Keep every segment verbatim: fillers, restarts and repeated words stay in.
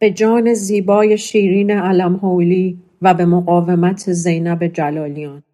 به جان زیبای شیرین علم‌حولی و به مقاومت زینب جلالیان.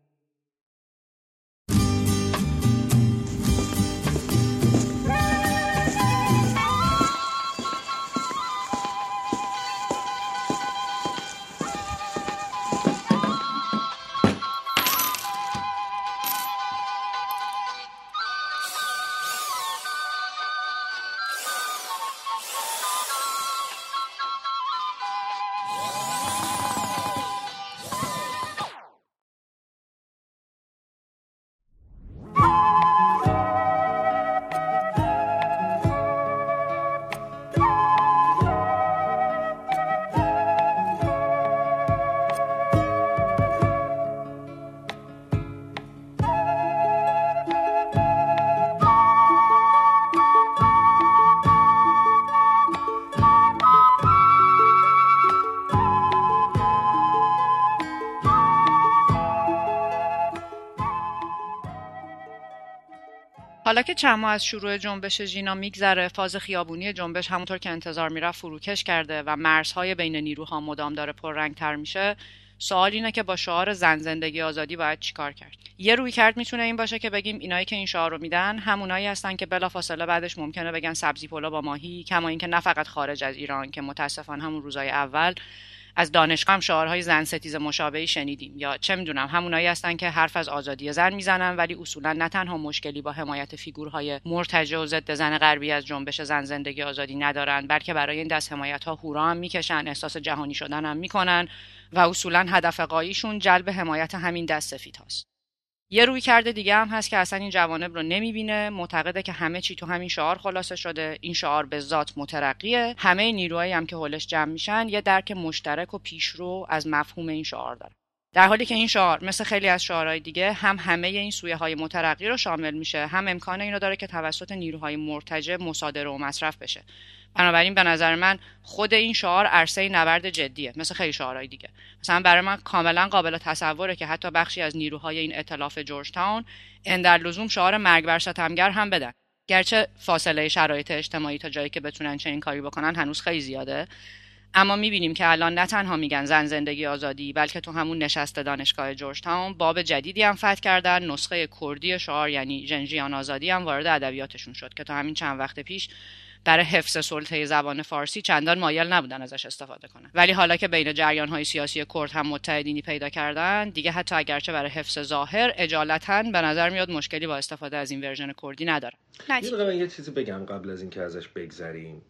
حالا که چند ماه از شروع جنبش ژینا میگذره، فاز خیابونی جنبش همونطور که انتظار میرفت فروکش کرده و مرزهای بین نیروها مدام داره پررنگ‌تر میشه. سوال اینه که با شعار زن زندگی آزادی باید چیکار کرد؟ یه رویکرد میتونه این باشه که بگیم اینایی که این شعار رو میدن همونایی هستن که بلافاصله بعدش ممکنه بگن سبزی پلو با ماهی، کما اینکه نه فقط خارج از ایران که متاسفانه همون روزای اول از دانشگاه هم شعارهای زن ستیز مشابهی شنیدیم، یا چه میدونم همونایی هستن که حرف از آزادی زن میزنن ولی اصولا نه تنها مشکلی با حمایت فیگورهای مرتجع و ضد زن غربی از جنبش زن زندگی آزادی ندارن، بلکه برای این دست حمایت ها هورا هم میکشن، احساس جهانی شدن هم میکنن و اصولا هدف قاییشون جلب حمایت همین دست سفید هاست. یه روی کرده دیگه هم هست که اصلا این جوانب رو نمیبینه، معتقده که همه چی تو همین شعار خلاصه شده، این شعار به ذات مترقیه، همه نیروهایی هم که حولش جمع میشن یه درک مشترک و پیشرو از مفهوم این شعار داره. در حالی که این شعار مثل خیلی از شعارهای دیگه هم همه این سویه های مترقی رو شامل میشه، هم امکان اینو داره که توسط نیروهای مرتجع مصادره و مصرف بشه. بنابراین به نظر من خود این شعار عرصه نبرد جدیه، مثل خیلی شعارهای دیگه. مثلا برای من کاملا قابل تصوره که حتی بخشی از نیروهای این ائتلاف جورج تاون اندر لزوم شعار مرگ بر ستمگر هم بدن، گرچه فاصله شرایط اجتماعی تا جایی که بتونن چنین کاری بکنن هنوز خیلی زیاده. اما میبینیم که الان نه تنها میگن زن زندگی آزادی، بلکه تو همون نشست دانشگاه جورج تاون باب جدیدی هم فتح کردن، نسخه کردی شعار یعنی ژنژیان آزادی هم وارد ادبیاتشون شد که تا همین چند وقت پیش برای حفظ سلطه زبان فارسی چندان مایل نبودن ازش استفاده کنن، ولی حالا که بین جریان‌های سیاسی کرد هم متحدینی پیدا کردن، دیگه حتی اگرچه برای حفظ ظاهر اجالتاً به نظر میاد مشکلی با استفاده از این ورژن کردی نداره. من یه چیزی بگم قبل از اینکه ازش بگذریم.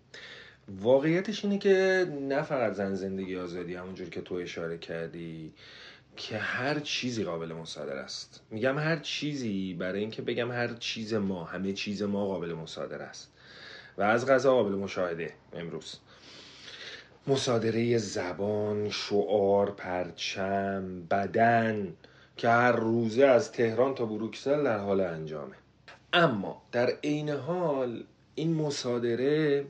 واقعیتش اینه که نه فقط زن زندگی آزادی همونجور که تو اشاره کردی که هر چیزی قابل مصادره است. میگم هر چیزی برای اینکه بگم هر چیز ما، همه چیز ما قابل مصادره است و از قضا قابل مشاهده. امروز مصادره زبان، شعار، پرچم، بدن که هر روزه از تهران تا بروکسل در حال انجامه. اما در عین حال این مصادره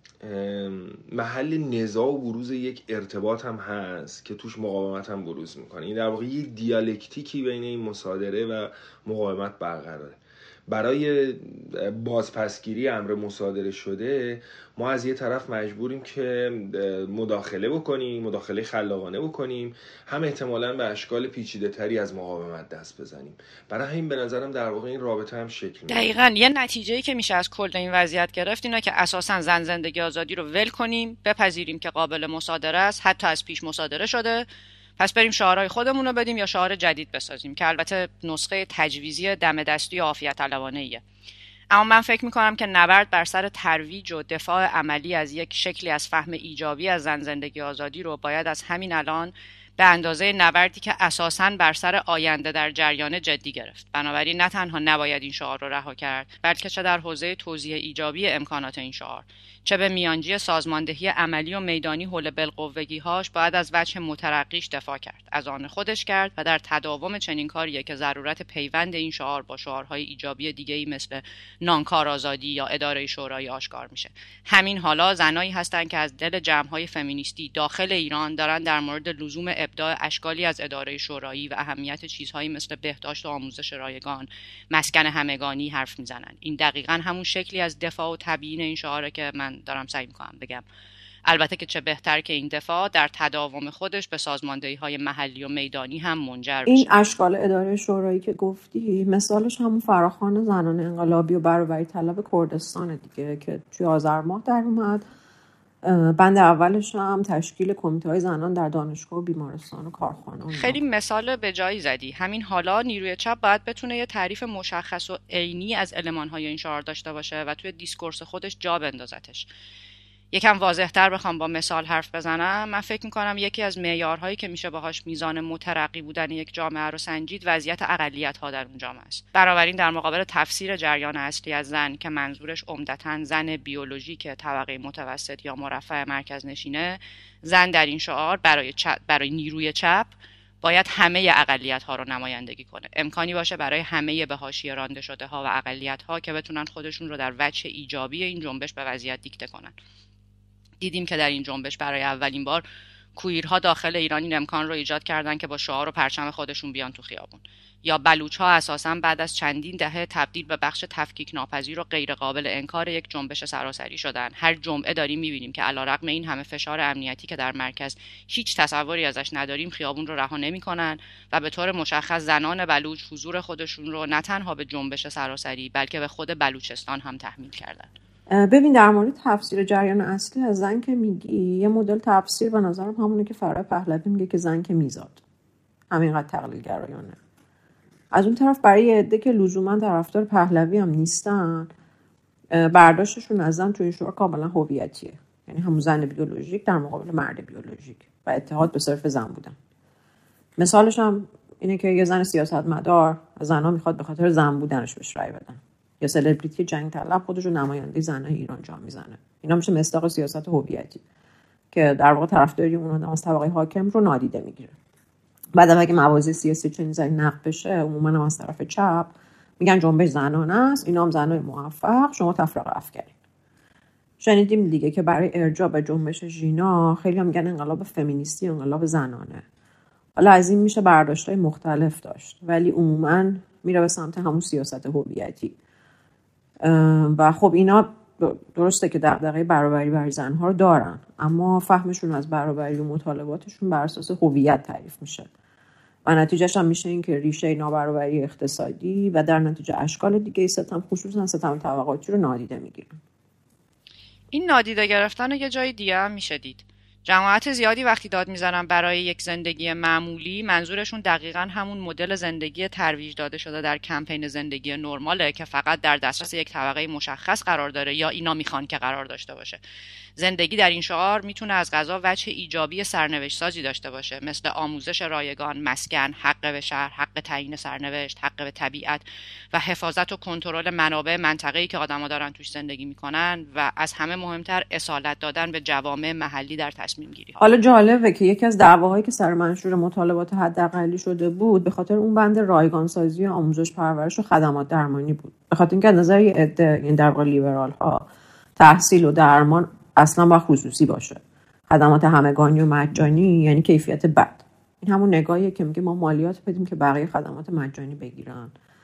محل نزاع و بروز یک ارتباط هم هست که توش مقاومت هم بروز میکنه. این در واقع یک دیالکتیکی بین این مصادره و مقاومت برقراره. برای بازپسگیری امر مصادره شده ما از یه طرف مجبوریم که مداخله بکنیم، مداخله خلاقانه بکنیم، هم احتمالاً به اشکال پیچیده تری از مقاومت دست بزنیم. برای همین به نظرم در واقع این رابطه هم شکل میگیره. دقیقاً یه نتیجه‌ای که میشه از کل این وضعیت گرفت اینه که اساساً زن زندگی آزادی رو ول کنیم، بپذیریم که قابل مصادره است، حتی از پیش مصادره شده، پس بریم شعارهای خودمون رو بدیم یا شعار جدید بسازیم که البته نسخه تجویزی دم دستی و عافیت طلبانه‌ایه. اما من فکر میکنم که نبرد بر سر ترویج و دفاع عملی از یک شکلی از فهم ایجابی از زن زندگی آزادی رو باید از همین الان به اندازه نبردی که اساساً بر سر آینده در جریان جدی گرفت. بنابراین نه تنها نباید این شعار رو رها کرد، بلکه چه در حوزه توزیع ایجابی امکانات این شعار، چه به میانجی سازماندهی عملی و میدانی حول بالقوگی‌هاش باید از وجه مترقیش دفاع کرد، از آن خودش کرد و در تداوم چنین کاریه که ضرورت پیوند این شعار با شعارهای ایجابی دیگه‌ای مثل نانکار آزادی یا اداره شورایی آشکار میشه. همین حالا زنایی هستن که از دل جمع‌های فمینیستی داخل ایران دارن در مورد لزوم ابداع اشکالی از اداره شورایی و اهمیت چیزهایی مثل بهداشت و آموزش رایگان، مسکن همگانی حرف میزنن. این دقیقاً همون شکلی از دفاع و تبیین این شعاره که من دارم سعی میکنم بگم. البته که چه بهتر که این دفاع در تداوم خودش به سازماندهی‌های محلی و میدانی هم منجر بشه. این اشکال اداره شورایی که گفتی مثالش همون فراخوان زنان انقلابی و برابری طلب کردستان دیگه که توی آذر ماه در اومد. بند اولش هم تشکیل کمیته‌های زنان در دانشگاه و بیمارستان و کارخانه. خیلی مثال به جایی زدی. همین حالا نیروی چپ باید بتونه یه تعریف مشخص و عینی از المان‌های این شعار داشته باشه و توی دیسکورس خودش جا بندازتش. یکم واضح‌تر بخوام با مثال حرف بزنم، من فکر می‌کنم یکی از معیارهایی که میشه باهاش میزان مترقی بودن یک جامعه رو سنجید وضعیت اقلیت‌ها در اون جامعه است. بنابراین در مقابل تفسیر جریان اصلی از زن که منظورش عمدتاً زن بیولوژیک طبقه متوسط یا مرفه مرکز نشینه، زن در این شعار برای چپ، برای نیروی چپ باید همه اقلیت‌ها رو نمایندگی کنه. امکانی باشه برای همه به حاشیه رانده شده‌ها و اقلیت‌ها که بتونن خودشون رو در وجه ایجابی این جنبش به وضعیت دیکته کنن. دیدیم که در این جنبش برای اولین بار کویرها داخل ایران این امکان رو ایجاد کردن که با شعار و پرچم خودشون بیان تو خیابون. یا بلوچ‌ها اساساً بعد از چندین دهه تبدیل به بخش تفکیک ناپذیر و غیر قابل انکار یک جنبش سراسری شدن. هر جمعه داریم می‌بینیم که علیرغم این همه فشار امنیتی که در مرکز هیچ تصوری ازش نداریم، خیابون رو رها نمی‌کنن و به طور مشخص زنان بلوچ حضور خودشون رو نه تنها به جنبش سراسری بلکه به خود بلوچستان هم تحمیل کردن. ببین در مورد تفسیر جریان اصلی از زن که میگی، یه مدل تفسیر به نظرم همونه که فرای پهلوی میگه که زن که میزاد، همینقدر تقلیل گرایانه. از اون طرف برای عده که لزوما طرفدار پهلوی هم نیستن، برداشتشون از زن تو این شعار کاملا هویتیه، یعنی همون زن بیولوژیک در مقابل مرد بیولوژیک و اتحاد به صرف زن بودن. مثالش هم اینه که یه زن سیاستمدار از زنها میخواد به خاطر زن بودنش بهش رأی بدن، یا سلبریتی جنگ طلب خودش رو نماینده زنای ایران جا میزنه. اینا میشه مصداق سیاست هویتی که در واقع طرفداری اون از طبقه حاکم رو نادیده میگیره. بعد اگه موازی سیاسی چنین زنی نقد بشه، عموما هم از طرف چپ میگن جنبش زنانه است، اینا هم زنای موفق، شما تفرقه افکنین. شنیدیم دیگه که برای ارجاع به جنبش ژینا خیلی هم میگن انقلاب فمینیستی انقلاب زنانه. حالا از این میشه برداشت‌های مختلف داشت، ولی عموما میره به سمت همون سیاست هویتی. و خب اینا درسته که دغدغه برابری برای زنها رو دارن، اما فهمشون از برابری و مطالباتشون بر اساس هویت تعریف میشه و نتیجهش هم میشه این که ریشه نابرابری اقتصادی و در نتیجه اشکال دیگه ستم، خصوصا ستم طبقاتی رو نادیده میگیرن. این نادیده گرفتن یه جای دیگه هم میشه دید. جماعت زیادی وقتی داد میزنن برای یک زندگی معمولی، منظورشون دقیقاً همون مدل زندگی ترویج داده شده در کمپین زندگی نرماله که فقط در دسترس یک طبقه مشخص قرار داره یا اینا میخوان که قرار داشته باشه. زندگی در این شعار میتونه از قضا وجه ایجابی سرنوشت سازی داشته باشه، مثل آموزش رایگان، مسکن، حق به شهر، حق تعیین سرنوشت، حق به طبیعت و حفاظت و کنترل منابع منطقه‌ای که آدم‌ها دارن توش زندگی میکنن و از همه مهمتر اصالت دادن به جوامع محلی در تصمیم گیری. حالا جالبه که یکی از دعواهایی که سر منشور مطالبات حداقلی شده بود به خاطر اون بند رایگان سازی آموزش پرورش و خدمات درمانی بود. به خاطر اینکه از نظر یه عده، این در واقع لیبرال ها، تحصیل و درمان اصلا با خصوصی باشه. خدمات همگانی و مجانی یعنی کیفیت بد. این همون نگاهیه که میگه ما مالیات بدیم که بقیه خدمات مجانی بگیرن.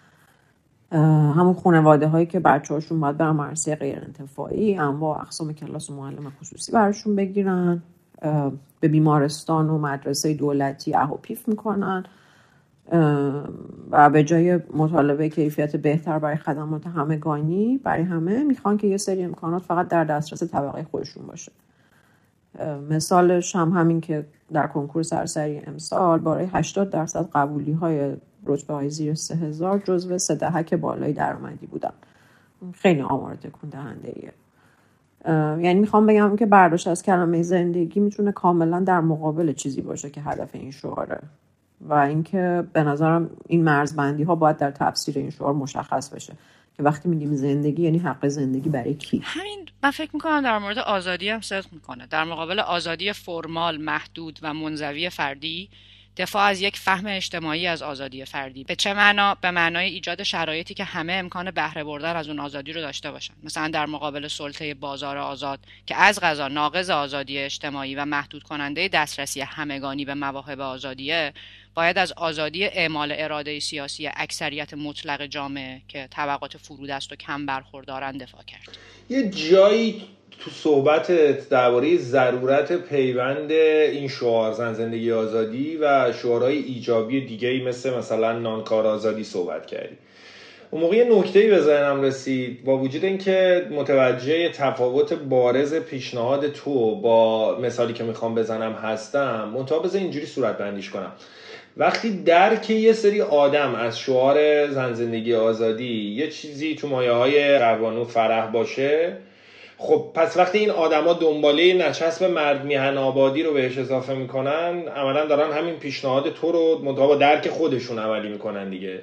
همون خانواده هایی که بچه‌هاشون باید برن مدرسه غیر انتفاعی، انواع اقسام کلاس و معلم خصوصی براشون بگیرن، به بیمارستان و مدرسه دولتی اهوپیف میکنن و به جای مطالبه کیفیت بهتر برای خدمات همگانی برای همه میخوان که یه سری امکانات فقط در دسترس طبقه خودشون باشه. مثالش هم همین که در کنکور سرسری امسال برای هشتاد درصد قبولی های رتبه های زیر سه هزار جزو سه دهک بالای درآمدی بودن. خیلی آمار تکون دهنده ایه. یعنی میخوام بگم که برداشت از کلمه زندگی میتونه کاملا در مقابل چیزی باشه که هدف این شعاره و اینکه به نظرم این مرزبندی ها باید در تفسیر این شعار مشخص بشه که وقتی میگیم زندگی یعنی حق زندگی برای کی. همین من فکر میکنم در مورد آزادی هم صدق میکنه. در مقابل آزادی فرمال، محدود و منزوی فردی، دفاع از یک فهم اجتماعی از آزادی فردی. به چه معنا؟ به معنای ایجاد شرایطی که همه امکان بهره بردن از اون آزادی رو داشته باشن. مثلا در مقابل سلطه بازار آزاد که از قضا ناقض آزادی اجتماعی و محدود کننده دسترسی همگانی به مواهب آزادیه، باید از آزادی اعمال اراده سیاسی اکثریت مطلق جامعه که طبقات فرودست و کم برخوردارن دفاع کرد. یه جایی تو صحبتت درباره ضرورت پیوند این شعار زن زندگی آزادی و شعارهای ایجابی دیگه‌ای مثل مثلا نانکار آزادی صحبت کردی. اون موقع یه نکته‌ای به ذهنم رسید، با وجود اینکه متوجه تفاوت بارز پیشنهاد تو با مثالی که میخوام بزنم هستم، منتها بذار اینجوری صورت بندیش کنم. وقتی درک یه سری آدم از شعار زن زندگی آزادی یه چیزی تو مایه‌های قوانو فرح باشه، خب پس وقتی این آدما دنباله نچسب مرد میهن آبادی رو بهش اضافه میکنن، عملا دارن همین پیشنهاد تو رو منتها با درک خودشون عملی میکنن دیگه.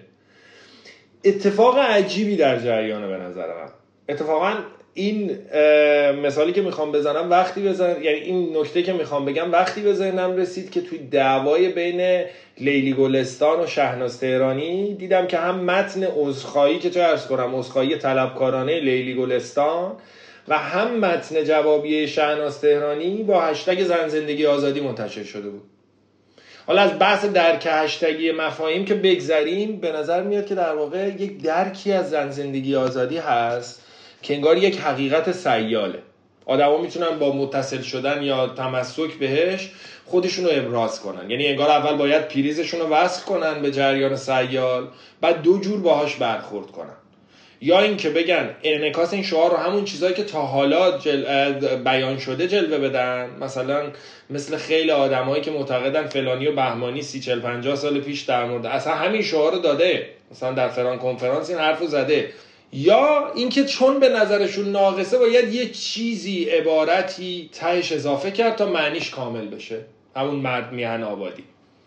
اتفاق عجیبی در جریانه به نظر من. اتفاقا این مثالی که میخوام بزنم وقتی بزنم یعنی این نکته که میخوام بگم وقتی به ذهنم رسید که توی دعوای بین لیلی گلستان و شهناز تهرانی دیدم که هم متن عذرخواهی که چه عرض کنم عذرخواهی طلبکارانه لیلی گلستان و هم متن جوابیه شهناز تهرانی با هشتگ زن زندگی آزادی منتشر شده بود. حالا از بحث درک هشتگی مفاهیم که بگذریم، به نظر میاد که در واقع یک درکی از زن زندگی آزادی هست که انگار یک حقیقت سیاله. آدما میتونن با متصل شدن یا تمسک بهش خودشونو ابراز کنن، یعنی انگار اول باید پریزشون رو وصل کنن به جریان سیال، بعد دو جور باهاش برخورد کنن، یا این که بگن انعکاس این شعار رو همون چیزایی که تا حالا جل... بیان شده جلوه بدن، مثلا مثل خیلی آدمایی که معتقدن فلانی و بهمانی سی چل پنجاه سال پیش در مورد اصلا همین شعار رو داده، مثلا در فران کنفرانس این حرفو زده، یا اینکه چون به نظرشون ناقصه باید یه چیزی عبارتی تهش اضافه کرد تا معنیش کامل بشه، همون مرد میهن آبادی.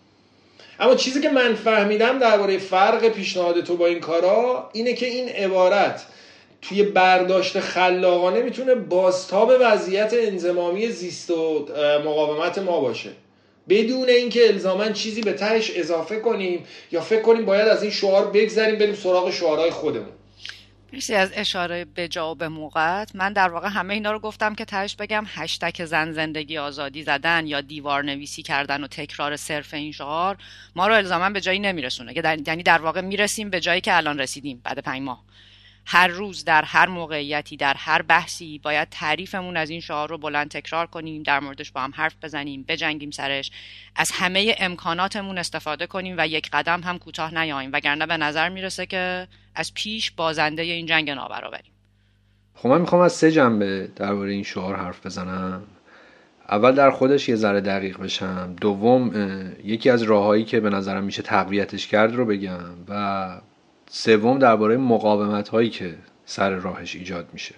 اما چیزی که من فهمیدم درباره فرق پیشنهاد تو با این کارا اینه که این عبارت توی برداشت خلاقانه میتونه بازتاب وضعیت انضمامی زیست و مقاومت ما باشه، بدون اینکه الزاماً چیزی به تهش اضافه کنیم یا فکر کنیم باید از این شعار بگذریم بریم سراغ شعارهای خودمون. مرسی از اشاره به جا و به موقعت. من در واقع همه اینا رو گفتم که تهش بگم هشتگ زن زندگی آزادی زدن یا دیوار نویسی کردن و تکرار صرف این شعار ما رو الزاما به جایی نمیرسونه، یعنی در واقع میرسیم به جایی که الان رسیدیم بعد پنج ماه. هر روز در هر موقعیتی در هر بحثی باید تعریفمون از این شعار رو بلند تکرار کنیم، در موردش با هم حرف بزنیم، بجنگیم سرش، از همه امکاناتمون استفاده کنیم و یک قدم هم کوتاه نیاییم، وگرنه به نظر میرسه که از پیش بازنده این جنگ نابرابریم. خب من میخوام از سه جنبه درباره این شعار حرف بزنم. اول در خودش یه ذره دقیق بشم، دوم یکی از راههایی که به نظرم میشه تقویتش کرد رو بگم، و سوم درباره مقاومت هایی که سر راهش ایجاد میشه.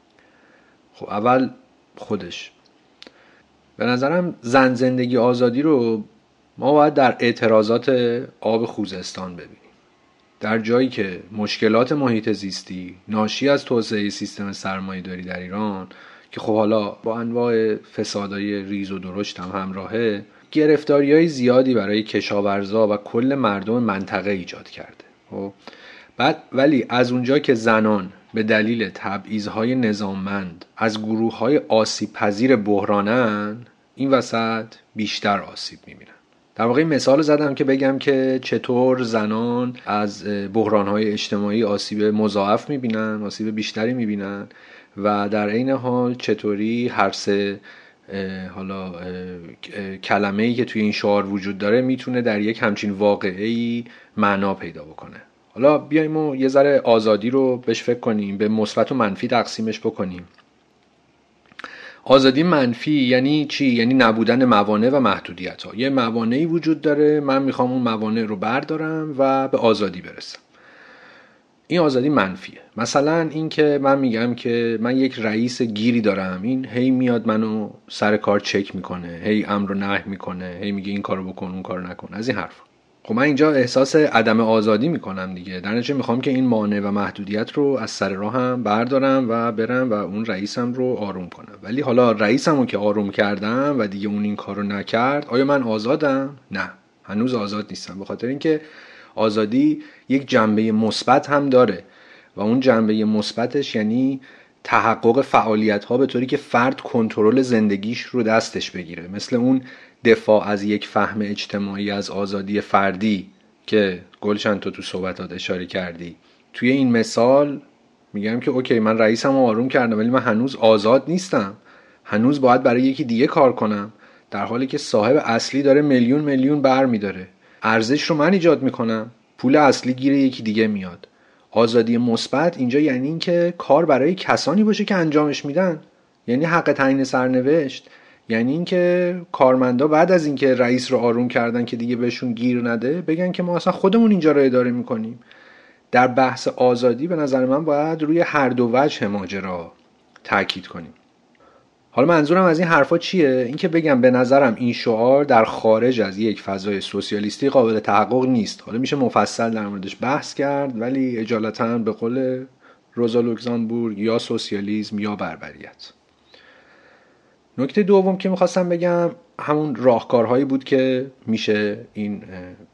خب اول خودش، به نظرم زن زندگی آزادی رو ما باید در اعتراضات آب خوزستان ببینیم، در جایی که مشکلات محیط زیستی ناشی از توسعه سیستم سرمایه‌داری در ایران که خب حالا با انواع فسادهای ریز و درشت هم همراهه، گرفتاری‌های زیادی برای کشاورزا و کل مردم منطقه ایجاد کرده. خب بعد ولی از اونجا که زنان به دلیل تبعیض‌های نظاممند از گروه‌های آسیب پذیر بحرانن، این وسط بیشتر آسیب می‌بینن. در واقع این مثال زدم که بگم که چطور زنان از بحران‌های اجتماعی آسیب مضاعف می‌بینن، آسیب بیشتری می‌بینن، و در عین حال چطوری هر سه حالا کلمه‌ای که توی این شعار وجود داره میتونه در یک همچین واقعه‌ای معنا پیدا بکنه. حالا بیایم و یه ذره آزادی رو بهش فکر کنیم، به مثبت و منفی تقسیمش بکنیم. آزادی منفی یعنی چی؟ یعنی نبودن موانع و محدودیت‌ها. یه موانعی وجود داره، من میخوام اون موانع رو بردارم و به آزادی برسم. این آزادی منفیه. مثلا این که من میگم که من یک رئیس گیری دارم، این هی میاد منو سر کار چک میکنه، هی امر و نهی میکنه، هی میگه این کارو بکن اون کارو نکن، از این حرفا. خب من اینجا احساس عدم آزادی میکنم دیگه. در نتیجه میخوام که این مانع و محدودیت رو از سر راهم بردارم و برم و اون رئیسم رو آروم کنم. ولی حالا رئیسم رو که آروم کردم و دیگه اون این کارو نکرد، آیا من آزادم؟ نه، هنوز آزاد نیستم. به خاطر اینکه آزادی یک جنبه مثبت هم داره و اون جنبه مثبتش یعنی تحقق فعالیت‌ها به طوری که فرد کنترل زندگیش رو دستش بگیره، مثل اون دفاع از یک فهم اجتماعی از آزادی فردی که گلشن تو تو صحبتات اشاره کردی. توی این مثال میگم که اوکی من رئیسم رو آروم کردم ولی من هنوز آزاد نیستم، هنوز باید برای یکی دیگه کار کنم، در حالی که صاحب اصلی داره میلیون میلیون بر میداره. ارزش رو من ایجاد میکنم، پول اصلی گیر یکی دیگه میاد. آزادی مثبت اینجا یعنی این که کار برای کسانی باشه که انجامش میدن، یعنی حق تعیین سرنوشت، یعنی این که کارمندا بعد از اینکه رئیس رو آروم کردن که دیگه بهشون گیر نده بگن که ما اصلا خودمون اینجا رو اداره میکنیم. در بحث آزادی به نظر من باید روی هر دو وجه ماجرا تاکید کنیم. حالا منظورم از این حرفا چیه؟ این که بگم به نظرم این شعار در خارج از یک فضای سوسیالیستی قابل تحقق نیست. حالا میشه مفصل در موردش بحث کرد، ولی اجالتا به قول روزا لوکزامبورگ یا سوسیالیسم یا بربریت. نکته دوم که میخواستم بگم همون راهکارهایی بود که میشه این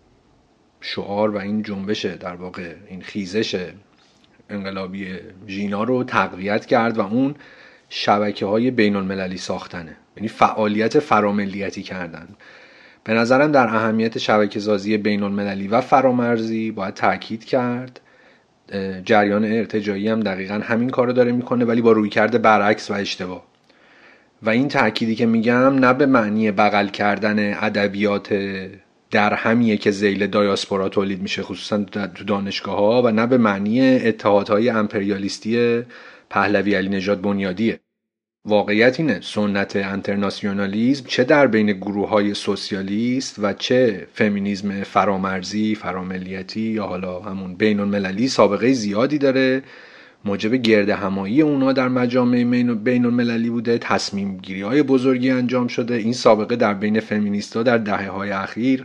شعار و این جنبش در واقع این خیزش انقلابی ژینا رو تقویت کرد و اون شبکه‌های بین‌المللی ساختنه، یعنی فعالیت فراملیتی کردن. به نظرم در اهمیت شبکه‌سازی بین‌المللی و فرامرزی باید تاکید کرد. جریان ارتجاعی هم دقیقاً همین کارو داره میکنه ولی با رویکرد برعکس و اشتباه. و این تأکیدی که میگم نه به معنی بغل کردن ادبیات در همیه که ذیل دایاسپورا تولید میشه خصوصا تو دانشگاه‌ها و نه به معنی اتحادهای امپریالیستی پهلوی علی نژاد بنیادیه. واقعیت اینه سنت انترناسیونالیسم چه در بین گروه‌های سوسیالیست و چه فمینیسم فرامرزی، فراملیتی یا حالا همون بین‌المللی سابقه زیادی داره، موجب گرد همایی اونا در مجامع بین المللی بوده، تصمیم گیری های بزرگی انجام شده. این سابقه در بین فمینیستا در دهه های اخیر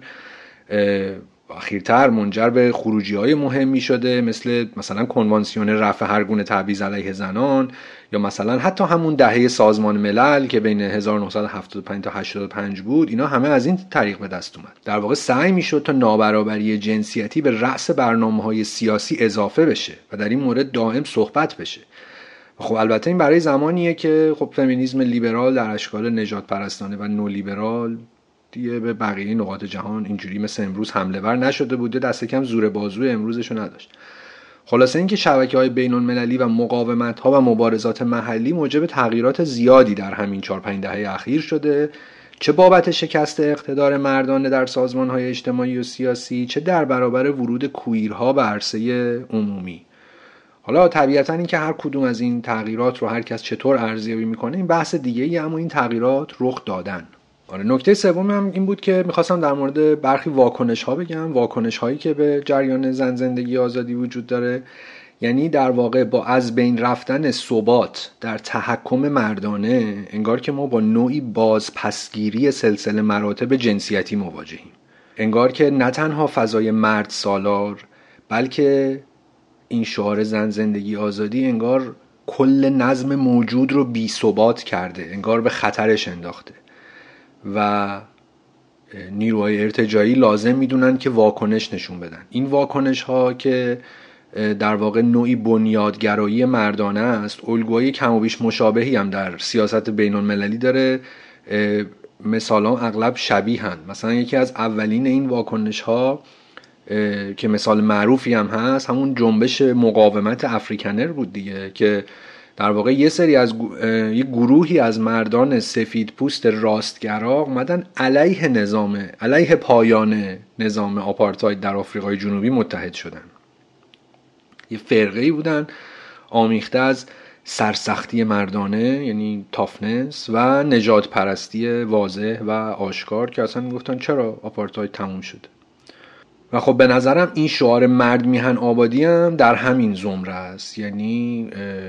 اخیرتر منجر به خروجی های مهمی شده، مثل مثلا کنوانسیون رفع هر گونه تبعیض علیه زنان یا مثلا حتی همون دهه سازمان ملل که بین هزار و نهصد و هفتاد و پنج تا هشتاد و پنج بود. اینا همه از این طریق به دست اومد. در واقع سعی میشد تا نابرابری جنسیتی به رأس برنامه‌های سیاسی اضافه بشه و در این مورد دائم صحبت بشه. خب البته این برای زمانیه که خب فمینیسم لیبرال در اشکال نژاد پرستانه و نولیبرال دیگه به بقیه نقاط جهان اینجوری مثل امروز حمله ور نشده بوده، دست کم زور بازوی امروزشو نداشت. خلاصه اینکه شبکه‌های بین‌المللی و مقاومت‌ها و مبارزات محلی موجب تغییرات زیادی در همین چهار پنج دهه اخیر شده، چه بابت شکست اقتدار مردانه در سازمان‌های اجتماعی و سیاسی، چه در برابر ورود کویرها به عرصه عمومی. حالا طبیعتاً این که هر کدوم از این تغییرات رو هر کس چطور ارزیابی می‌کنه این بحث دیگه‌ای، اما این تغییرات رخ دادن. آره، نکته سوم هم این بود که میخواستم در مورد برخی واکنش ها بگم، واکنش هایی که به جریان زن زندگی آزادی وجود داره. یعنی در واقع با از بین رفتن ثبات در تحکم مردانه انگار که ما با نوعی بازپسگیری سلسله مراتب جنسیتی مواجهیم. انگار که نه تنها فضای مرد سالار بلکه این شعار زن زندگی آزادی انگار کل نظم موجود رو بی ثبات کرده، انگار به خطرش انداخته و نیروهای ارتجاعی لازم میدونن که واکنش نشون بدن. این واکنش ها که در واقع نوعی بنیادگرایی مردانه است، الگوهای کم و بیش مشابهی هم در سیاست بین المللی داره، مثالا اغلب شبیهن. مثلا یکی از اولین این واکنش ها که مثال معروفی هم هست همون جنبش مقاومت افریکنر بود دیگه، که در واقع یه سری از یه گروهی از مردان سفید پوست راستگرا اومدن علیه نظام علیه پایان نظام آپارتاید در آفریقای جنوبی متحد شدن. یه فرقه‌ای بودن آمیخته از سرسختی مردانه یعنی تافنس و نژاد پرستی واضح و آشکار که اصلا میگفتن چرا آپارتاید تموم شد. و خب به نظرم این شعار مرد میهن آبادی هم در همین زمره است، یعنی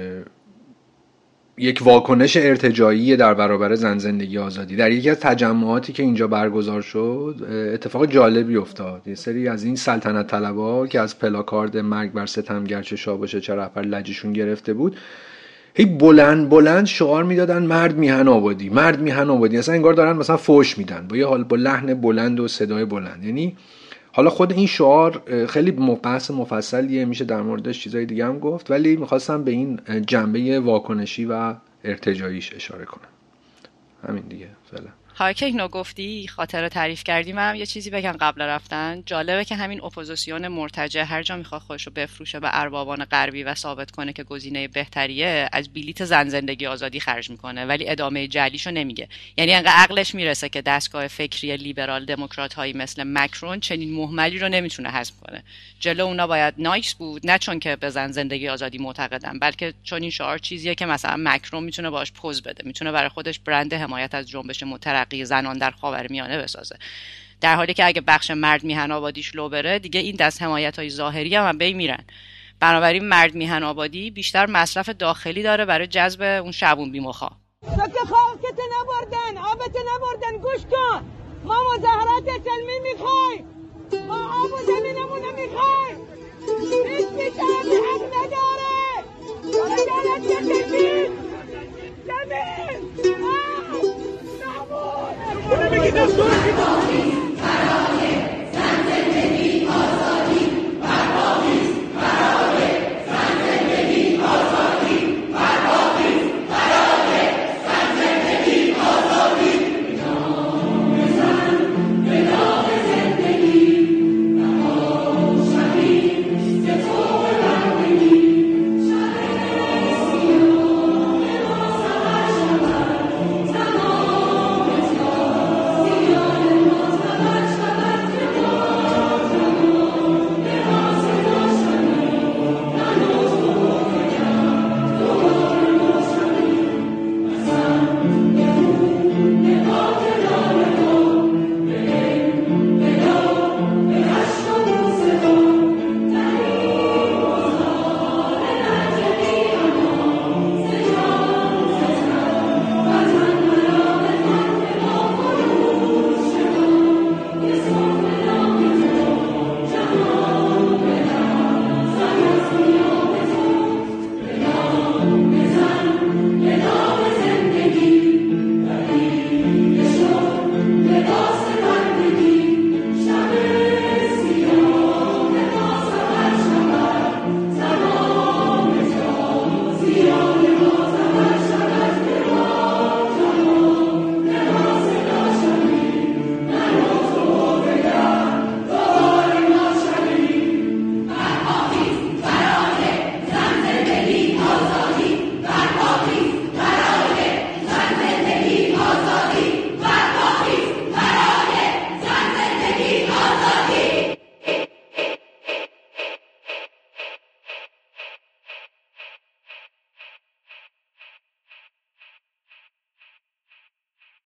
یک واکنش ارتجاعی در برابر زن زندگی آزادی. در یکی از تجمعاتی که اینجا برگزار شد اتفاق جالبی افتاد. یه سری از این سلطنت طلبا که از پلاکارد مرگ بر ستمگر چه شاه باشه چه رهبر لجشون گرفته بود، هی بلند بلند شعار میدادن مرد میهن آبادی، مرد میهن آبادی. اصلا انگار دارن مثلا فوش میدن با یه حال با لحن بلند و صدای بلند. یعنی حالا خود این شعار خیلی بحث مفصلیه، میشه در موردش چیزای دیگه هم گفت، ولی میخواستم به این جنبه واکنشی و ارتجاعیش اشاره کنم. همین دیگه فعلا. حالا که اینو گفتی خاطره تعریف کردی، منم یه چیزی بگم قبل رفتن. جالبه که همین اپوزیسیون مرتجع هر جا میخواد خودشو بفروشه به اربابان غربی و ثابت کنه که گزینه بهتریه، از بلیت زن زندگی آزادی خرج میکنه ولی ادامه جعلیشو نمیگه. یعنی انقدر عقلش میرسه که دستگاه فکری لیبرال دموکرات هایی مثل مکرون چنین مهملی رو نمیتونه هضم کنه. جلو اونا باید نایس بود، نه چون که به زن زندگی آزادی معتقدن، بلکه چون این شعار چیزیه که مثلا مکرون میتونه باهاش پوز بده، میتونه برای خودش برند حمایت از جنبش مترقی زنان در خاورمیانه بسازه. در حالی که اگه بخش مرد میهن آبادیش لو بره، دیگه این دست حمایت‌های ظاهری هم, هم بی میرن. بنابراین مرد میهن آبادی بیشتر مصرف داخلی داره برای جذب اون شعبون بیمخا. سکه خاکت نبردن، آبت نبردن، گوش کن. ما مظاهرات سلمی میخوایم، ما آب و زمینمونو میخوایم. هیچ بیشتر حق نداره. عدالت یا زمین، زمین، آب، نابود.